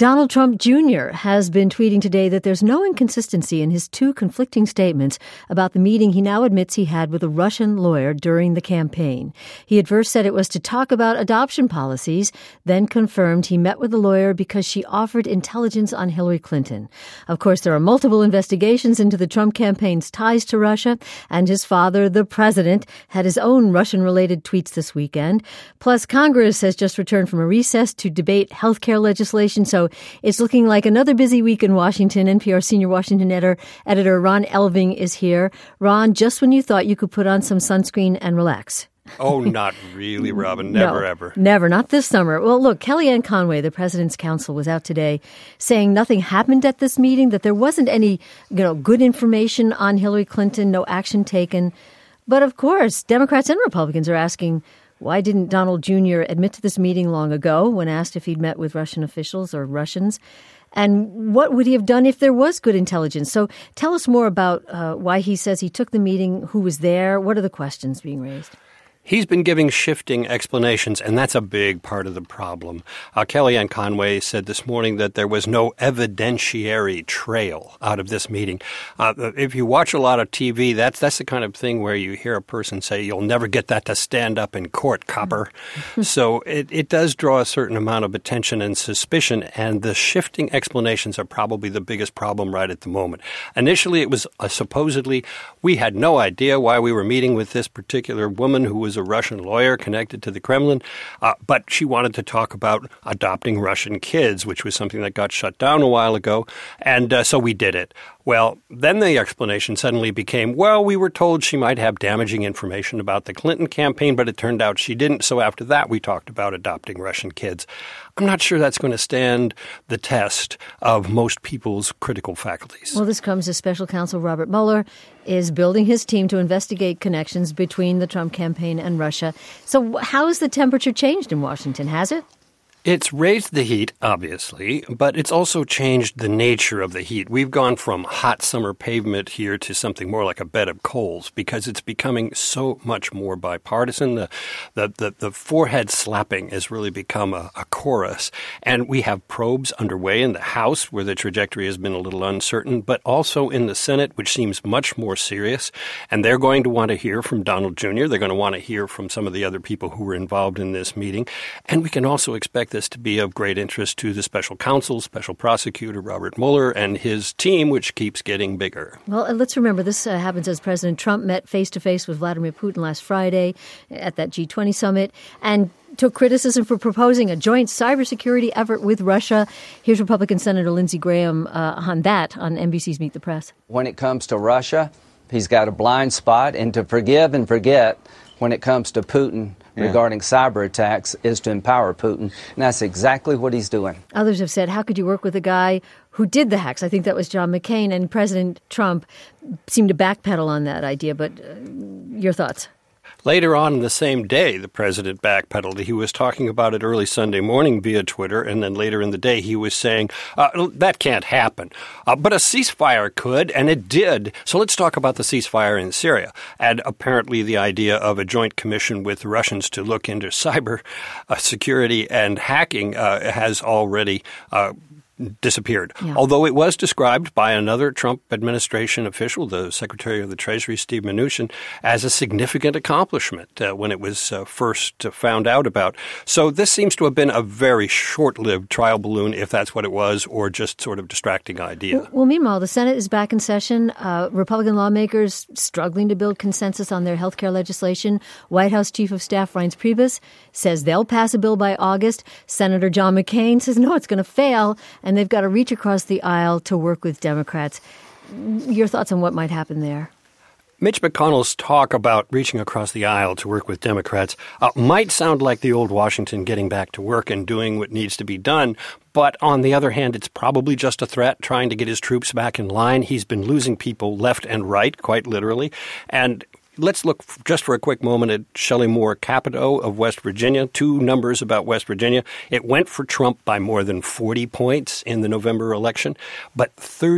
Donald Trump Jr. has been tweeting today that there's no inconsistency in his two conflicting statements about the meeting he now admits he had with a Russian lawyer during the campaign. He at first said it was to talk about adoption policies, then confirmed he met with the lawyer because she offered intelligence on Hillary Clinton. Of course, there are multiple investigations into the Trump campaign's ties to Russia, and his father, the president, had his own Russian-related tweets this weekend. Plus, Congress has just returned from a recess to debate health care legislation, so it's looking like another busy week in Washington. NPR senior Washington editor Ron Elving is here. Ron, just when you thought you could put on some sunscreen and relax. Oh, not really, Robin. Never, ever. Never. Not this summer. Well, look, Kellyanne Conway, the president's counsel, was out today saying nothing happened at this meeting, that there wasn't any, good information on Hillary Clinton, no action taken. But of course, Democrats and Republicans are asking, why didn't Donald Jr. admit to this meeting long ago when asked if he'd met with Russian officials or Russians? And what would he have done if there was good intelligence? So tell us more about why he says he took the meeting, who was there, what are the questions being raised? He's been giving shifting explanations, and that's a big part of the problem. Kellyanne Conway said this morning that there was no evidentiary trail out of this meeting. If you watch a lot of TV, that's the kind of thing where you hear a person say, "You'll never get that to stand up in court, copper." So it does draw a certain amount of attention and suspicion, and the shifting explanations are probably the biggest problem right at the moment. Initially, it was supposedly we had no idea why we were meeting with this particular woman who was a Russian lawyer connected to the Kremlin, but she wanted to talk about adopting Russian kids, which was something that got shut down a while ago, and so we did it. Well, then the explanation suddenly became, well, we were told she might have damaging information about the Clinton campaign, but it turned out she didn't, so after that we talked about adopting Russian kids. I'm not sure that's going to stand the test of most people's critical faculties. Well, this comes as special counsel Robert Mueller is building his team to investigate connections between the Trump campaign and Russia. So how has the temperature changed in Washington? Has it? It's raised the heat, obviously, but it's also changed the nature of the heat. We've gone from hot summer pavement here to something more like a bed of coals because it's becoming so much more bipartisan. The forehead slapping has really become a chorus. And we have probes underway in the House where the trajectory has been a little uncertain, but also in the Senate, which seems much more serious. And they're going to want to hear from Donald Jr. They're going to want to hear from some of the other people who were involved in this meeting. And we can also expect this to be of great interest to the special counsel, special prosecutor Robert Mueller, and his team, which keeps getting bigger. Well, let's remember this happens as President Trump met face-to-face with Vladimir Putin last Friday at that G20 summit and took criticism for proposing a joint cybersecurity effort with Russia. Here's Republican Senator Lindsey Graham on that on NBC's Meet the Press. When it comes to Russia, he's got a blind spot, and to forgive and forget when it comes to Putin regarding cyber attacks is to empower Putin. And that's exactly what he's doing. Others have said, how could you work with a guy who did the hacks? I think that was John McCain, and President Trump seemed to backpedal on that idea. But your thoughts? Later on the same day, the president backpedaled. He was talking about it early Sunday morning via Twitter, and then later in the day he was saying, that can't happen. But a ceasefire could, and it did. So let's talk about the ceasefire in Syria. And apparently the idea of a joint commission with the Russians to look into cyber security and hacking has already disappeared. Yeah. Although it was described by another Trump administration official, the Secretary of the Treasury, Steve Mnuchin, as a significant accomplishment when it was first found out about. So this seems to have been a very short-lived trial balloon, if that's what it was, or just sort of distracting idea. Well, meanwhile, the Senate is back in session. Republican lawmakers struggling to build consensus on their health care legislation. White House Chief of Staff Reince Priebus says they'll pass a bill by August. Senator John McCain says, no, it's going to fail, and they've got to reach across the aisle to work with Democrats. Your thoughts on what might happen there? Mitch McConnell's talk about reaching across the aisle to work with Democrats might sound like the old Washington getting back to work and doing what needs to be done. But on the other hand, it's probably just a threat trying to get his troops back in line. He's been losing people left and right, quite literally. And let's look just for a quick moment at Shelley Moore Capito of West Virginia. Two numbers about West Virginia. It went for Trump by more than 40 points in the November election, but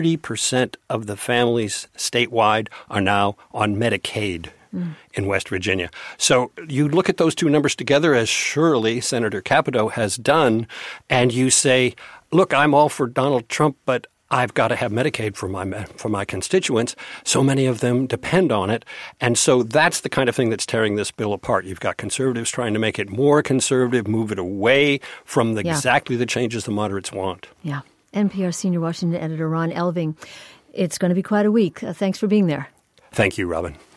30% of the families statewide are now on Medicaid in West Virginia. So you look at those two numbers together, as surely Senator Capito has done, and you say, look, I'm all for Donald Trump, but I've got to have Medicaid for my constituents. So many of them depend on it. And so that's the kind of thing that's tearing this bill apart. You've got conservatives trying to make it more conservative, move it away from exactly the changes the moderates want. Yeah. NPR senior Washington editor Ron Elving. It's going to be quite a week. Thanks for being there. Thank you, Robin.